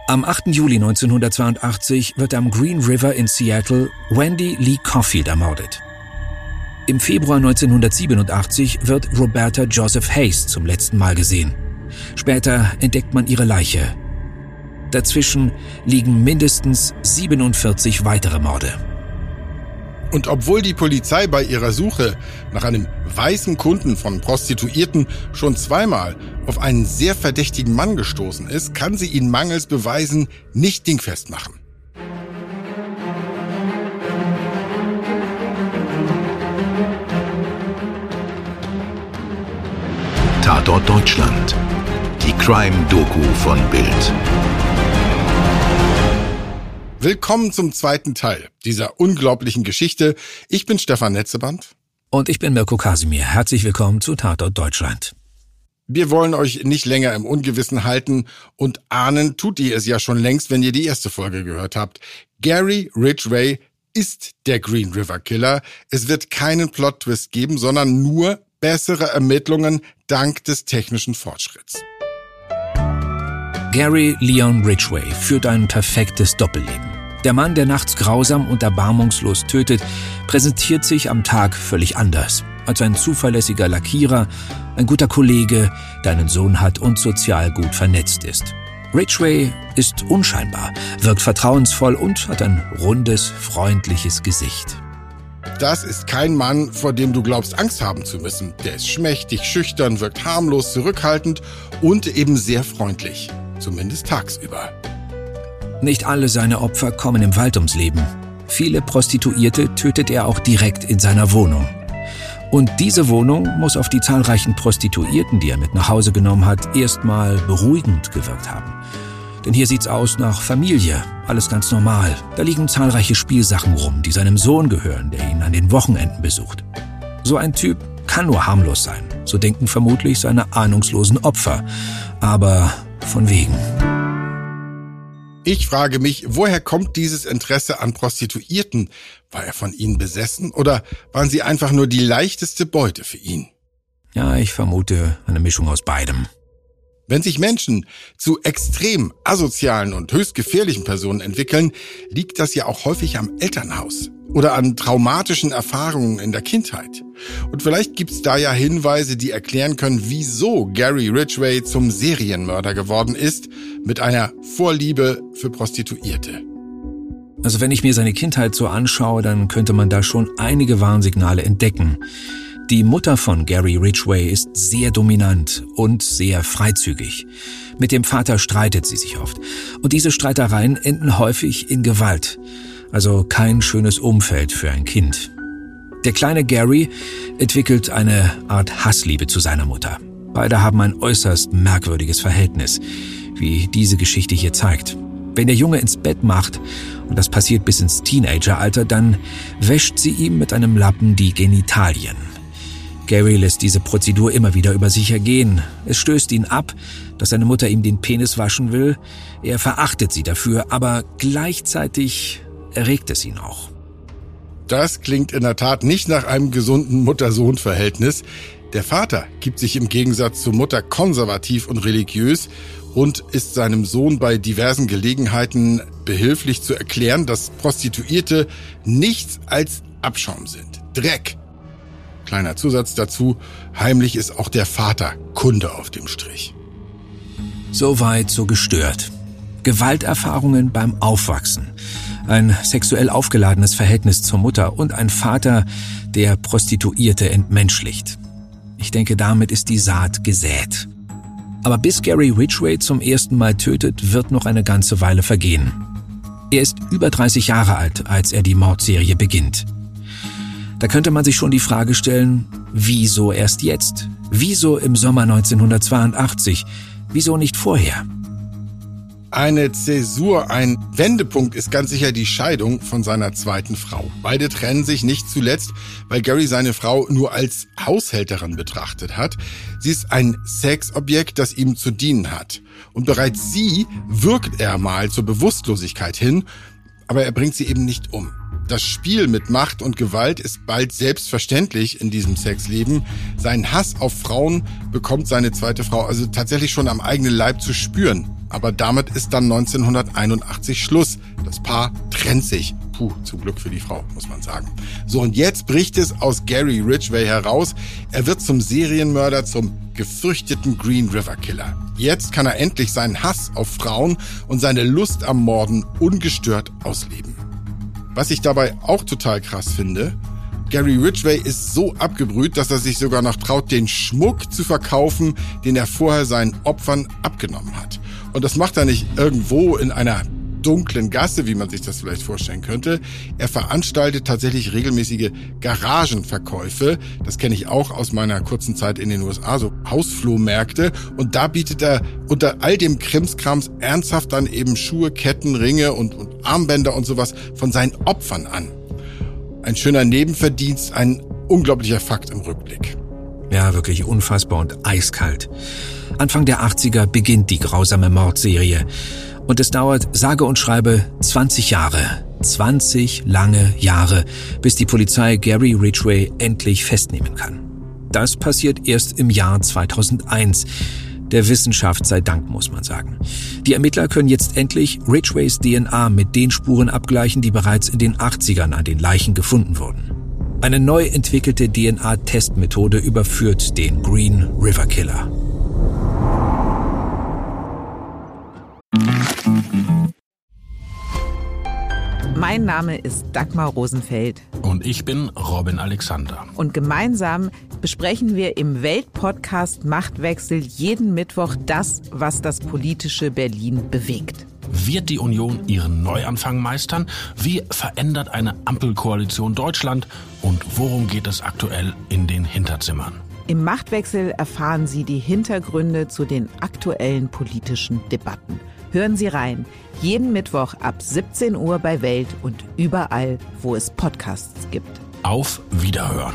Am 8. Juli 1982 wird am Green River in Seattle Wendy Lee Caulfield ermordet. Im Februar 1987 wird Roberta Joseph Hayes zum letzten Mal gesehen. Später entdeckt man ihre Leiche. Dazwischen liegen mindestens 47 weitere Morde. Und obwohl die Polizei bei ihrer Suche nach einem weißen Kunden von Prostituierten schon zweimal auf einen sehr verdächtigen Mann gestoßen ist, kann sie ihn mangels Beweisen nicht dingfest machen. Tatort Deutschland. Die Crime-Doku von Bild. Willkommen zum zweiten Teil dieser unglaublichen Geschichte. Ich bin Stefan Netzeband. Und ich bin Mirko Kasimir. Herzlich willkommen zu Tatort Deutschland. Wir wollen euch nicht länger im Ungewissen halten und ahnen tut ihr es ja schon längst, wenn ihr die erste Folge gehört habt. Gary Ridgway ist der Green River Killer. Es wird keinen Plot-Twist geben, sondern nur bessere Ermittlungen dank des technischen Fortschritts. Gary Leon Ridgway führt ein perfektes Doppelleben. Der Mann, der nachts grausam und erbarmungslos tötet, präsentiert sich am Tag völlig anders. Als ein zuverlässiger Lackierer, ein guter Kollege, der einen Sohn hat und sozial gut vernetzt ist. Ridgway ist unscheinbar, wirkt vertrauensvoll und hat ein rundes, freundliches Gesicht. Das ist kein Mann, vor dem du glaubst, Angst haben zu müssen. Der ist schmächtig, schüchtern, wirkt harmlos, zurückhaltend und eben sehr freundlich. Zumindest tagsüber. Nicht alle seine Opfer kommen im Wald ums Leben. Viele Prostituierte tötet er auch direkt in seiner Wohnung. Und diese Wohnung muss auf die zahlreichen Prostituierten, die er mit nach Hause genommen hat, erstmal beruhigend gewirkt haben. Denn hier sieht's aus nach Familie, alles ganz normal. Da liegen zahlreiche Spielsachen rum, die seinem Sohn gehören, der ihn an den Wochenenden besucht. So ein Typ kann nur harmlos sein. So denken vermutlich seine ahnungslosen Opfer. Aber von wegen. Ich frage mich, woher kommt dieses Interesse an Prostituierten? War er von ihnen besessen oder waren sie einfach nur die leichteste Beute für ihn? Ja, ich vermute eine Mischung aus beidem. Wenn sich Menschen zu extrem asozialen und höchst gefährlichen Personen entwickeln, liegt das ja auch häufig am Elternhaus oder an traumatischen Erfahrungen in der Kindheit. Und vielleicht gibt's da ja Hinweise, die erklären können, wieso Gary Ridgway zum Serienmörder geworden ist, mit einer Vorliebe für Prostituierte. Also wenn ich mir seine Kindheit so anschaue, dann könnte man da schon einige Warnsignale entdecken. Die Mutter von Gary Ridgway ist sehr dominant und sehr freizügig. Mit dem Vater streitet sie sich oft. Und diese Streitereien enden häufig in Gewalt. Also kein schönes Umfeld für ein Kind. Der kleine Gary entwickelt eine Art Hassliebe zu seiner Mutter. Beide haben ein äußerst merkwürdiges Verhältnis, wie diese Geschichte hier zeigt. Wenn der Junge ins Bett macht, und das passiert bis ins Teenageralter, dann wäscht sie ihm mit einem Lappen die Genitalien. Gary lässt diese Prozedur immer wieder über sich ergehen. Es stößt ihn ab, dass seine Mutter ihm den Penis waschen will. Er verachtet sie dafür, aber gleichzeitig erregt es ihn auch. Das klingt in der Tat nicht nach einem gesunden Mutter-Sohn-Verhältnis. Der Vater gibt sich im Gegensatz zur Mutter konservativ und religiös und ist seinem Sohn bei diversen Gelegenheiten behilflich zu erklären, dass Prostituierte nichts als Abschaum sind. Dreck. Kleiner Zusatz dazu, heimlich ist auch der Vater Kunde auf dem Strich. Soweit so gestört. Gewalterfahrungen beim Aufwachsen. Ein sexuell aufgeladenes Verhältnis zur Mutter und ein Vater, der Prostituierte entmenschlicht. Ich denke, damit ist die Saat gesät. Aber bis Gary Ridgway zum ersten Mal tötet, wird noch eine ganze Weile vergehen. Er ist über 30 Jahre alt, als er die Mordserie beginnt. Da könnte man sich schon die Frage stellen, wieso erst jetzt? Wieso im Sommer 1982? Wieso nicht vorher? Eine Zäsur, ein Wendepunkt ist ganz sicher die Scheidung von seiner zweiten Frau. Beide trennen sich nicht zuletzt, weil Gary seine Frau nur als Haushälterin betrachtet hat. Sie ist ein Sexobjekt, das ihm zu dienen hat. Und bereits sie wirkt er mal zur Bewusstlosigkeit hin, aber er bringt sie eben nicht um. Das Spiel mit Macht und Gewalt ist bald selbstverständlich in diesem Sexleben. Seinen Hass auf Frauen bekommt seine zweite Frau also tatsächlich schon am eigenen Leib zu spüren. Aber damit ist dann 1981 Schluss. Das Paar trennt sich. Zum Glück für die Frau, muss man sagen. So, und jetzt bricht es aus Gary Ridgway heraus. Er wird zum Serienmörder, zum gefürchteten Green River Killer. Jetzt kann er endlich seinen Hass auf Frauen und seine Lust am Morden ungestört ausleben. Was ich dabei auch total krass finde, Gary Ridgway ist so abgebrüht, dass er sich sogar noch traut, den Schmuck zu verkaufen, den er vorher seinen Opfern abgenommen hat. Und das macht er nicht irgendwo in einer dunklen Gasse, wie man sich das vielleicht vorstellen könnte. Er veranstaltet tatsächlich regelmäßige Garagenverkäufe. Das kenne ich auch aus meiner kurzen Zeit in den USA, so Hausflohmärkte. Und da bietet er unter all dem Krimskrams ernsthaft dann eben Schuhe, Ketten, Ringe und Armbänder und sowas von seinen Opfern an. Ein schöner Nebenverdienst, ein unglaublicher Fakt im Rückblick. Ja, wirklich unfassbar und eiskalt. Anfang der 80er beginnt die grausame Mordserie. Und es dauert, sage und schreibe, 20 Jahre. 20 lange Jahre, bis die Polizei Gary Ridgway endlich festnehmen kann. Das passiert erst im Jahr 2001. Der Wissenschaft sei Dank, muss man sagen. Die Ermittler können jetzt endlich Ridgways DNA mit den Spuren abgleichen, die bereits in den 80ern an den Leichen gefunden wurden. Eine neu entwickelte DNA-Testmethode überführt den Green River Killer. Mein Name ist Dagmar Rosenfeld. Und ich bin Robin Alexander. Und gemeinsam besprechen wir im Weltpodcast Machtwechsel jeden Mittwoch das, was das politische Berlin bewegt. Wird die Union ihren Neuanfang meistern? Wie verändert eine Ampelkoalition Deutschland? Und worum geht es aktuell in den Hinterzimmern? Im Machtwechsel erfahren Sie die Hintergründe zu den aktuellen politischen Debatten. Hören Sie rein, jeden Mittwoch ab 17 Uhr bei Welt und überall, wo es Podcasts gibt. Auf Wiederhören.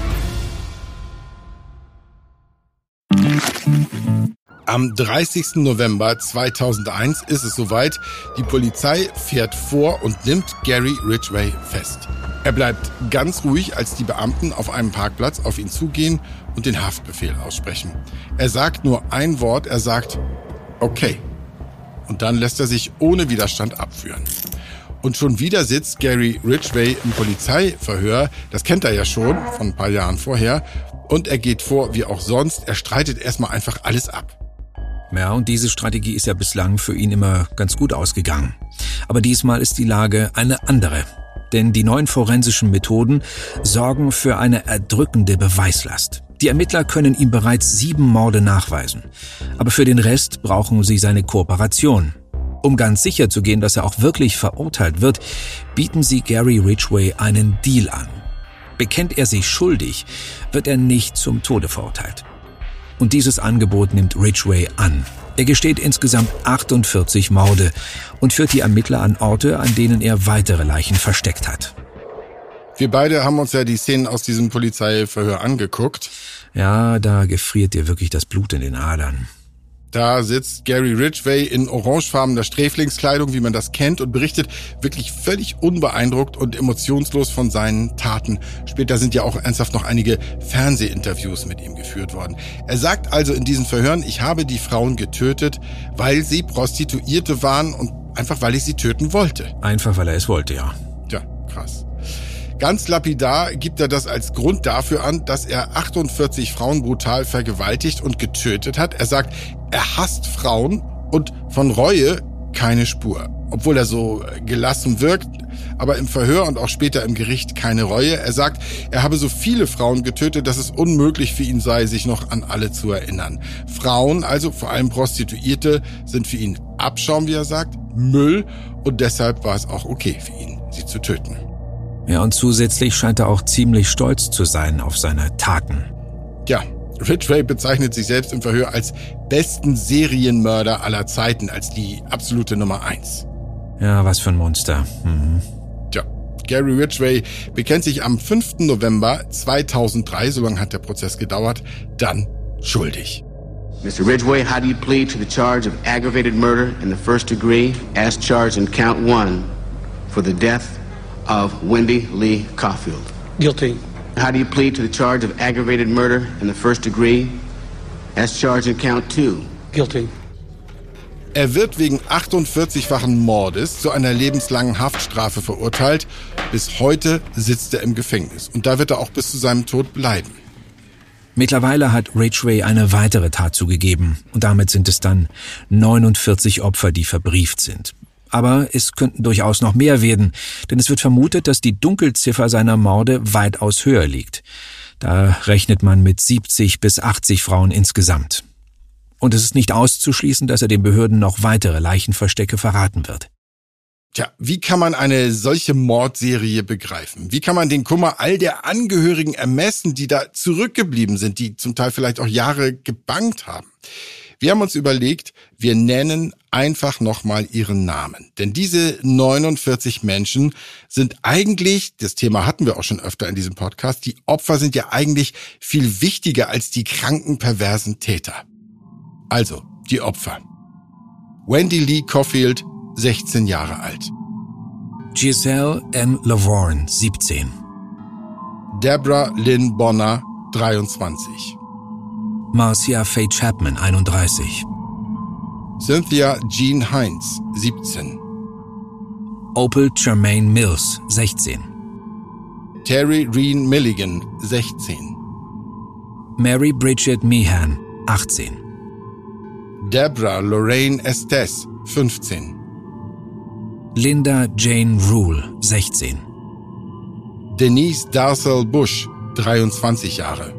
Am 30. November 2001 ist es soweit. Die Polizei fährt vor und nimmt Gary Ridgway fest. Er bleibt ganz ruhig, als die Beamten auf einem Parkplatz auf ihn zugehen und den Haftbefehl aussprechen. Er sagt nur ein Wort, er sagt, okay. Und dann lässt er sich ohne Widerstand abführen. Und schon wieder sitzt Gary Ridgway im Polizeiverhör. Das kennt er ja schon von ein paar Jahren vorher. Und er geht vor wie auch sonst. Er streitet erstmal einfach alles ab. Ja, und diese Strategie ist ja bislang für ihn immer ganz gut ausgegangen. Aber diesmal ist die Lage eine andere. Denn die neuen forensischen Methoden sorgen für eine erdrückende Beweislast. Die Ermittler können ihm bereits 7 Morde nachweisen. Aber für den Rest brauchen sie seine Kooperation. Um ganz sicher zu gehen, dass er auch wirklich verurteilt wird, bieten sie Gary Ridgway einen Deal an. Bekennt er sich schuldig, wird er nicht zum Tode verurteilt. Und dieses Angebot nimmt Ridgway an. Er gesteht insgesamt 48 Morde und führt die Ermittler an Orte, an denen er weitere Leichen versteckt hat. Wir beide haben uns ja die Szenen aus diesem Polizeiverhör angeguckt. Ja, da gefriert dir wirklich das Blut in den Adern. Da sitzt Gary Ridgway in orangefarbener Sträflingskleidung, wie man das kennt, und berichtet wirklich völlig unbeeindruckt und emotionslos von seinen Taten. Später sind ja auch ernsthaft noch einige Fernsehinterviews mit ihm geführt worden. Er sagt also in diesen Verhören, ich habe die Frauen getötet, weil sie Prostituierte waren und einfach weil ich sie töten wollte. Einfach weil er es wollte, ja. Tja, krass. Ganz lapidar gibt er das als Grund dafür an, dass er 48 Frauen brutal vergewaltigt und getötet hat. Er sagt, er hasst Frauen und von Reue keine Spur. Obwohl er so gelassen wirkt, aber im Verhör und auch später im Gericht keine Reue. Er sagt, er habe so viele Frauen getötet, dass es unmöglich für ihn sei, sich noch an alle zu erinnern. Frauen, also vor allem Prostituierte, sind für ihn Abschaum, wie er sagt, Müll, und deshalb war es auch okay für ihn, sie zu töten. Ja, und zusätzlich scheint er auch ziemlich stolz zu sein auf seine Taten. Ja, Ridgway bezeichnet sich selbst im Verhör als besten Serienmörder aller Zeiten, als die absolute Nummer 1. Ja, was für ein Monster. Tja, Gary Ridgway bekennt sich am 5. November 2003, so lange hat der Prozess gedauert, dann schuldig. Mr. Ridgway, how do you plead to the charge of aggravated murder in the first degree as charged in count 1 for the death of Wendy Lee Caulfield? Guilty. How do you plead to the charge of aggravated murder in the first degree as charged in count 2? Guilty. Er wird wegen 48-fachen Mordes zu einer lebenslangen Haftstrafe verurteilt. Bis heute sitzt er im Gefängnis. Und da wird er auch bis zu seinem Tod bleiben. Mittlerweile hat Ridgway eine weitere Tat zugegeben. Und damit sind es dann 49 Opfer, die verbrieft sind. Aber es könnten durchaus noch mehr werden, denn es wird vermutet, dass die Dunkelziffer seiner Morde weitaus höher liegt. Da rechnet man mit 70 bis 80 Frauen insgesamt. Und es ist nicht auszuschließen, dass er den Behörden noch weitere Leichenverstecke verraten wird. Tja, wie kann man eine solche Mordserie begreifen? Wie kann man den Kummer all der Angehörigen ermessen, die da zurückgeblieben sind, die zum Teil vielleicht auch Jahre gebangt haben? Wir haben uns überlegt, wir nennen einfach nochmal ihren Namen. Denn diese 49 Menschen sind eigentlich, das Thema hatten wir auch schon öfter in diesem Podcast, die Opfer sind ja eigentlich viel wichtiger als die kranken, perversen Täter. Also, die Opfer. Wendy Lee Caulfield, 16 Jahre alt. Giselle N. Lavorne, 17. Deborah Lynn Bonner, 23. Marcia Faye Chapman, 31. Cynthia Jean Heinz, 17. Opal Jermaine Mills, 16. Terry Reen Milligan, 16. Mary Bridget Meehan, 18. Deborah Lorraine Estes, 15. Linda Jane Rule, 16. Denise Darcel Bush, 23 Jahre.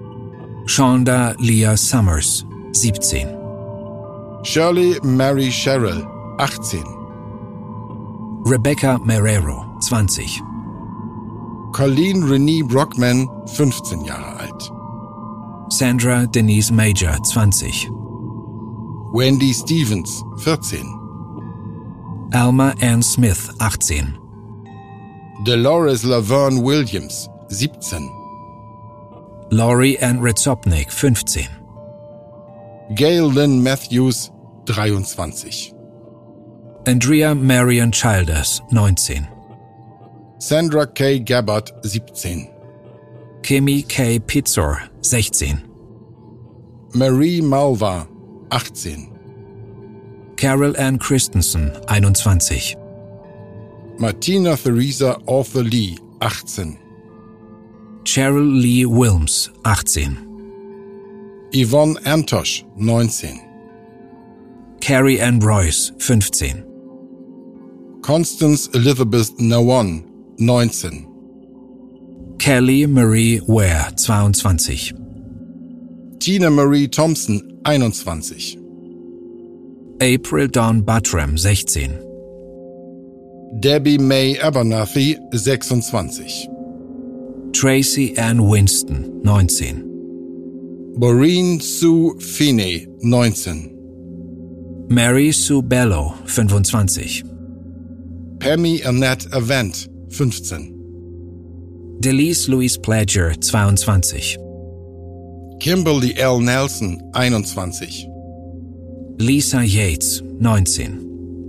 Shonda Leah Summers, 17. Shirley Mary Sherrill, 18. Rebecca Marrero, 20. Colleen Renee Brockman, 15 Jahre alt. Sandra Denise Major, 20. Wendy Stevens, 14. Alma Ann Smith, 18. Dolores Laverne Williams, 17. Laurie Ann Retzopnik, 15. Gail Lynn Matthews, 23. Andrea Marion Childers, 19. Sandra K. Gabbard, 17. Kimmy K. Pitzor, 16. Marie Malva, 18. Carol Ann Christensen, 21. Martina Theresa Arthur Lee, 18. Cheryl Lee Wilms, 18. Yvonne Antosch, 19. Carrie Ann Royce, 15. Constance Elizabeth Nawon, 19. Kelly Marie Ware, 22. Tina Marie Thompson, 21. April Dawn Buttram, 16. Debbie May Abernathy, 26. Tracy Ann Winston, 19. Maureen Sue Finney, 19. Mary Sue Bello, 25. Pammy Annette Avent, 15. Delise Louise Pledger, 22. Kimberly L. Nelson, 21. Lisa Yates, 19.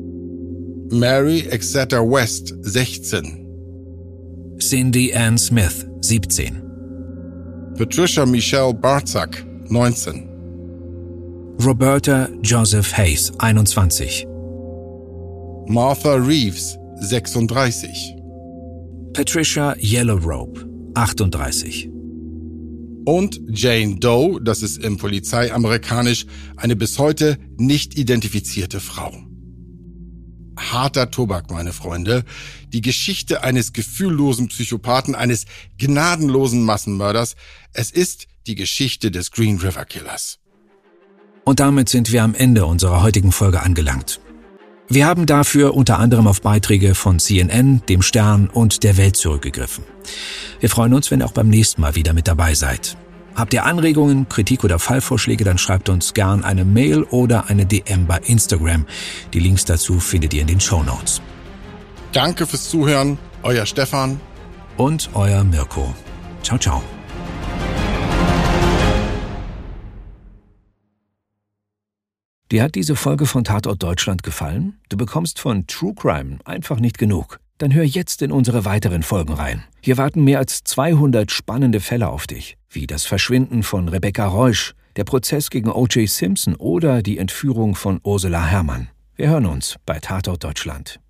Mary Exeter West, 16. Cindy Ann Smith, 17. Patricia Michelle Bartzak, 19. Roberta Joseph Hayes, 21. Martha Reeves, 36. Patricia Yellowrope, 38. Und Jane Doe, das ist im Polizeiamerikanisch eine bis heute nicht identifizierte Frau. Harter Tobak, meine Freunde. Die Geschichte eines gefühllosen Psychopathen, eines gnadenlosen Massenmörders. Es ist die Geschichte des Green River Killers. Und damit sind wir am Ende unserer heutigen Folge angelangt. Wir haben dafür unter anderem auf Beiträge von CNN, dem Stern und der Welt zurückgegriffen. Wir freuen uns, wenn ihr auch beim nächsten Mal wieder mit dabei seid. Habt ihr Anregungen, Kritik oder Fallvorschläge, dann schreibt uns gern eine Mail oder eine DM bei Instagram. Die Links dazu findet ihr in den Shownotes. Danke fürs Zuhören, euer Stefan und euer Mirko. Ciao, ciao. Dir hat diese Folge von Tatort Deutschland gefallen? Du bekommst von True Crime einfach nicht genug. Dann hör jetzt in unsere weiteren Folgen rein. Hier warten mehr als 200 spannende Fälle auf dich, wie das Verschwinden von Rebecca Reusch, Der Prozess gegen O.J. Simpson oder die Entführung von Ursula Herrmann. Wir hören uns bei Tatort Deutschland.